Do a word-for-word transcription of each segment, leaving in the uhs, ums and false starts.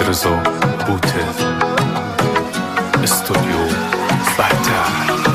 رضا بوته استودیو بهتر.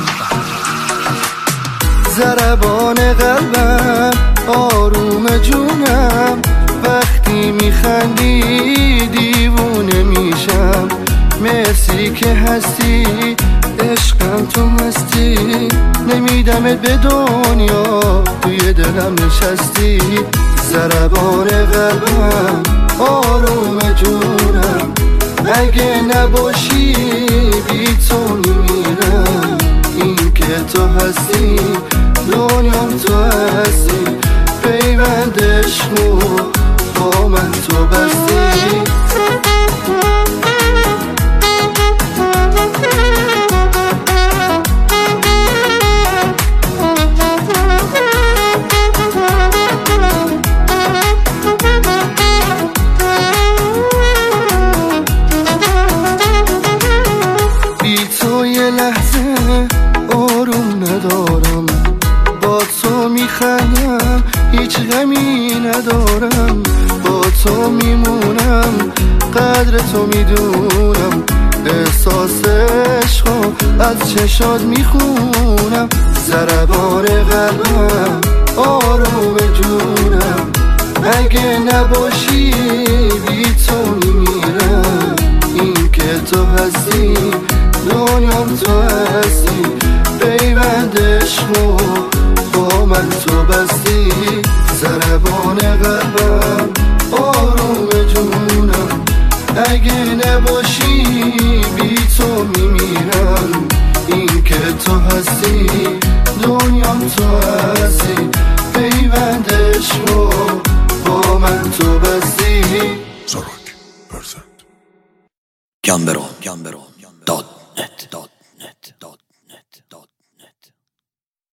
ضربان قلبم آروم جونم، وقتی میخندی دیوونه میشم. مرسی که هستی عشقم، تو هستی نمیدمت به دنیا، توی دلم نشستی. ضربان قلبم آروم جونم، اگه نباشی بی تو میمیرم. این که تو هستی دنیام، تو هستی پیوند عشقو با من تو بستی. آروم ندارم، با تو میخندم هیچ غمی ندارم. با تو میمونم قدر تو میدونم، احساس عشقو از چشات میخونم. ضربان قلبم آروم جونم، اگه نباشی بی تو میمیرم. این که تو هستی دنیام، تو هستی پیوند عشقو با من تو بستی. ضربان قلبم آروم جونم، اگه نباشی بی تو میمیرم. این که تو هستی دنیام، تو هستی پیوند عشقو با من تو بستی. زاروک پرزنت گمبرون داد نت